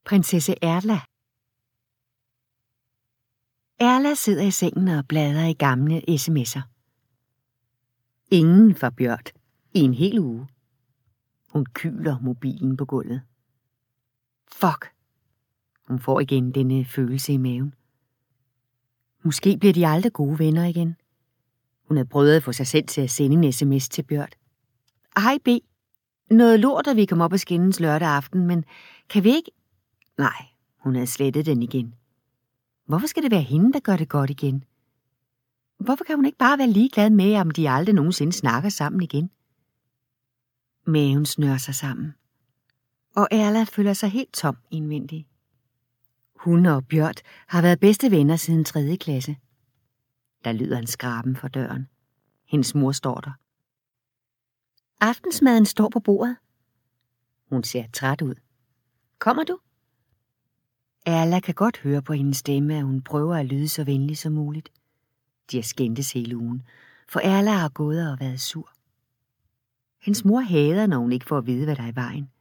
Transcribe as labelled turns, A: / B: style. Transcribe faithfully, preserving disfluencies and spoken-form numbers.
A: Prinsesse Erla. Erla sidder i sengen og bladrer i gamle sms'er. Ingen fra Bjørt i en hel uge. Hun kyler mobilen på gulvet. Fuck. Hun får igen denne følelse i maven. Måske bliver de aldrig gode venner igen. Hun havde prøvet at få sig selv til at sende en sms til Bjørt. Hej B. Noget lort, at vi kom op og skændes lørdag aften, men kan vi ikke... Nej, hun havde slettet den igen. Hvorfor skal det være hende, der gør det godt igen? Hvorfor kan hun ikke bare være ligeglad med, om de aldrig nogensinde snakker sammen igen? Maven snører sig sammen, og Erla føler sig helt tom indvendigt. Hun og Bjørt har været bedste venner siden tredje klasse. Der lyder en skraben fra døren. Hendes mor står der. Aftensmaden står på bordet. Hun ser træt ud. Kommer du? Erla kan godt høre på hendes stemme, at hun prøver at lyde så venlig som muligt. De har skændtes hele ugen, for Erla har gået og været sur. Hendes mor hader, når hun ikke får at vide, hvad der er i vejen.